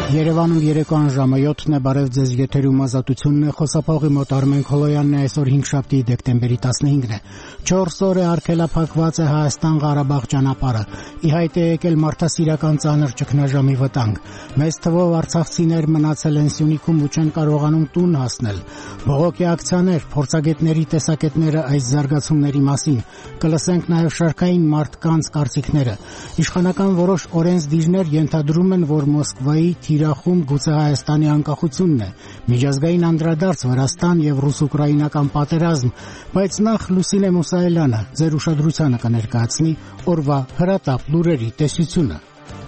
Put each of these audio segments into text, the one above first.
Երևանում երեկոյան ժամը 7-ն է, բարև ձեզ, եթերում Ազատությունն է, խոսափողի մոտ Արմեն Քոլոյանն է, այսօր 5-շաբթի դեկտեմբերի 15-ն է։ 4 օր է արգելափակված է Հայաստան-Ղարաբաղ ճանապարհը։ Ի հայտ է եկել մարդասիրական ծանր ճգնաժամի վտանգ։ Մեծ թվով արցախցիներ մնացել են Սյունիքում ու չեն կարողանում տուն հասնել։ Բողոքի ակցիաներ, փորձագետների տեսակետները այս զարգացումների մասին։ Կլսենք նաև շարքային մարդկանց կարծիքները։ Իշխանական որոշ օրենսդիրներ ենթադրում են, որ Մոսկվայի թիրախում գուցե Հայաստանի անկախությունն է, միջազգային անդրադարձ Վրաստան եւ ռուս-ուկրաինական պատերազմ, բայց նախ Լուսինե Մուսայելյանը ձեր ուշադրությանը կներկայացնի օրվա հրատապ լուրերի տեսությունը։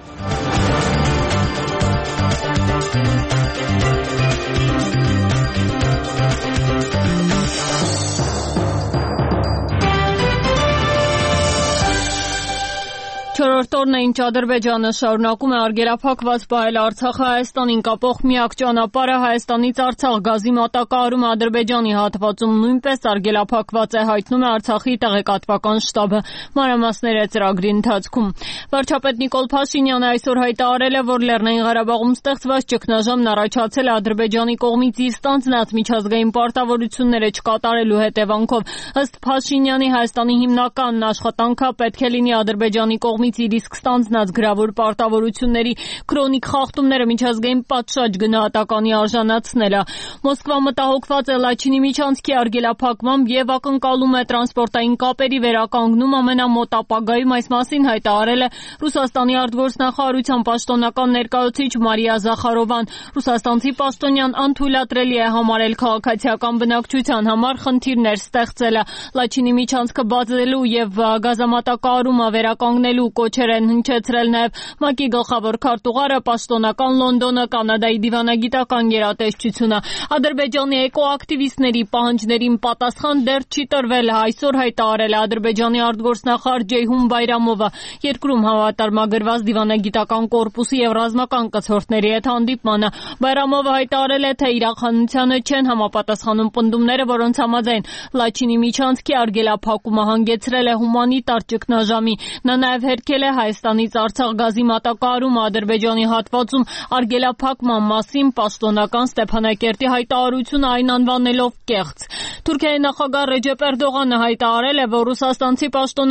Չորրորդ օրն է, ինչ Ադրբեջանը շարունակում է արգելափակված պահել Արցախը Հայաստանին կապող միակ ճանապարհը Հայաստանից Արցախ գազի մատակարարումը Ադրբեջանի հատվածում նույնպես արգելափակված է, հայտնում է Արցախի տեղեկատվական շտաբը։ Մանրամասները ծրագրի ընթացքում։ Վարչապետ Նիկոլ Փաշինյանը այսօր հայտարարել է, որ Լեռնային Ղարաբաղում ստեղծված ճգնաժամն առաջացել է Ադրբեջանի կողմից իր ստանձնած միջազգային պարտավորությունները չկատարելու հետևանքով։ Ըստ Փաշինյանի, Հայաստանի հիմնական աշխատանքը պետք է լինի Ադրբեջանի կողմից իր իսկ ստանձնած գրավոր պարտավորությունների քրոնիկ խախտումները միջազգային պատշաճ գնահատականի արժանացնելը։ Մոսկվա մտահոգված է Լաչինի միջանցքի արգելափակմամբ եւ ակնկալում է տրանսպորտային կապերի վերականգնում ամենամոտ ապագայում, այս մասին հայտարարել է Ռուսաստանի արտգործնախարարության պաշտոնական ներկայացուցիչ Մարիա Զախարովան։ Ռուսաստանցի պաշտոնյան անթույլատրելի է համարել քաղաքացիական բնակչության համար խնդիրներ ստեղծելը։ Լաչինի միջանցքը բացելու եւ գազամատակարարումը վերականգնելու կոչեր են հնչեցրել նաև ՄԱԿ-ի գլխավոր քարտուղարը, պաշտոնական Լոնդոնը, Կանադայի դիվանագիտական գերատեսչությունը։ Ադրբեջանի էկոակտիվիստների պահանջներին պատասխան դեռ չի տրվել, այսօր հայտարարել է Ադրբեջանի արտգործնախարար Ջեյհուն Բայրամովը։ Երկրում հավատարմագրված դիվանագիտական կորպուսի եւ ռազմական կցորդների հետ հանդիպմանը Բայրամովը հայտարարել է, թե իրականությանը չեն համապատասխանում պնդումները, որոնց համաձայն Լաչինի միջանցքի արգելափակումը հանգեցրել է հումանիտար ճգնաժամի։ Նա նաև հերքել է Հայաստանից Արցախ գազի մատակարարումը Ադրբեջանի հատվածում արգելափակման մասին պաշտոնական Ստեփանակերտի հայտարարությունը այն անվանելով կեղծ։ Թուրքիայի նախագահ Ռեջեփ Էրդողանը հայտարարել է, որ ռուսաստանցի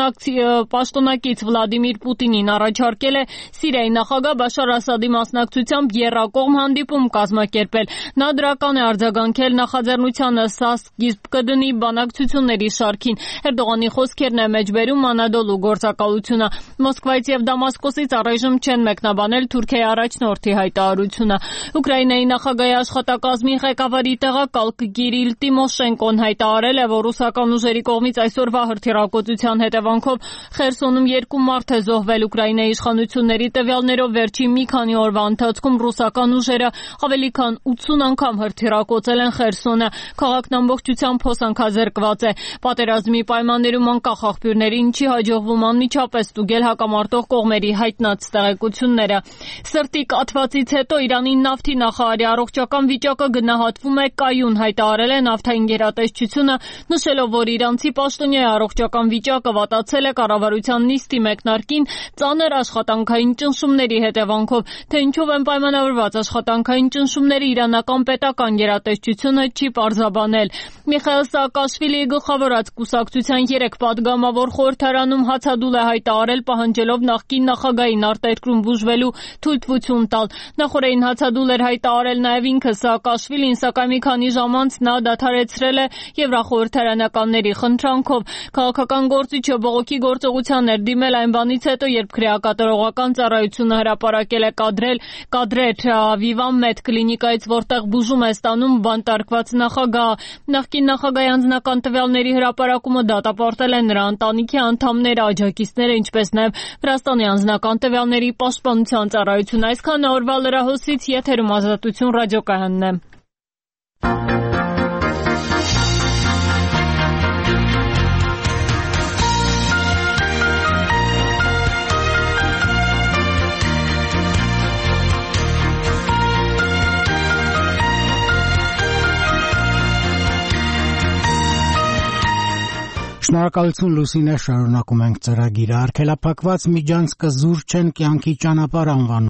պաշտոնակից Վլադիմիր Պուտինին առաջարկել է Սիրիայի նախագահ Բաշար Ասադի մասնակցությամբ եռակողմ հանդիպում կազմակերպել։ Նա դրական է արձագանքել նախաձեռնությանը, սա սկիզբ կդնի բանակցությունների շարքին։ Էրդողանի խոսքերն է մեջբերում Անադոլու գործակալությունը։ Մոսկվայից եւ Դամասկոսից առայժմ չեն մեկնաբանել Թուրքիայի առաջնորդի հայտարարությունը։ Ուկրաինայի նախագահի աշխատակազմի ղեկավարի տեղակալ Կիրիլ Տիմոշենկոն հայտարարել է, որ ռուսական ուժերի կողմից այսօրվա հրթիռակոծության հետևանքով Խերսոնում 2 մարդ է զոհվել։ Ուկրաինայի իշխանությունների տվյալներով վերջին մի քանի օրվա ընթացքում ռուսական ուժերը ավելի քան 80 անգամ հրթիռակոծել են Խերսոնը։ Քաղաքն ամբողջությամբ հոսանքազրկված է։ Պատերազմի պայմաններում անկախ աղբյուրներին չի հաջողվում անմիջապես ստուգել հակամարտող կողմերի հայտնած տեղեկությունները։ Սրտի կաթվածից հետո Իրանի նավթի նախարարի առողջական վիճակը գնահատվում է կայուն, հայտարարել է նավթային գերատեսչությունը, նշելով, որ իրանցի պաշտոնյայի առողջական վիճակը վատացել է կառավարության նիստի մեկնարկին ծանր աշխատանքային ճնշումների հետևանքով։ Թե ինչով են պայմանավորված աշխատանքային ճնշումները, իրանական պետական գերատեսչությունը չի պարզաբանել։ Միխայել Սաակաշվիլիի գլխավորած կուսակցության 3 պատգամավոր խորհրդարանում հացադուլ է հայտարարել, պահանջելով նախկին նախագահին արտերկրում բուժվելու թույլտվություն տալ։ Նախորդին հացադուլ էր հայտարարել նաև ինքը Սաակաշվիլին, սակայն մի քանի ժամ անց նա դադարեցրել է եվրախորհրդարանականների խնդրանքով։ Քաղաքական գործիչը բողոքի գործողության էր դիմել այն բանից հետո, երբ քրեակատարողական ծառայությունը հրապարակել է կադրեր Վիվամեդ կլինիկայից, որտեղ բուժում է ստանում բանտարկված նախագահը։ Նախկին նախագահի անձնական տվյալների հրապարակումը դատապարտել են նրա ընտանիքի անդամները, աջակիցները, ինչպես նաև Վրաստանի անձնական տվյալների պաշտպանության ծառայությունը։ Այսքան օրվա լրահոսից, եթերում Ազատություն ռադիոկայանն է։ Շնորհակալություն Լուսինե, շարունակում ենք ծրագիրը։ Արգելափակված միջանցքը զուր չեն կյանքի ճանապարհ անվանում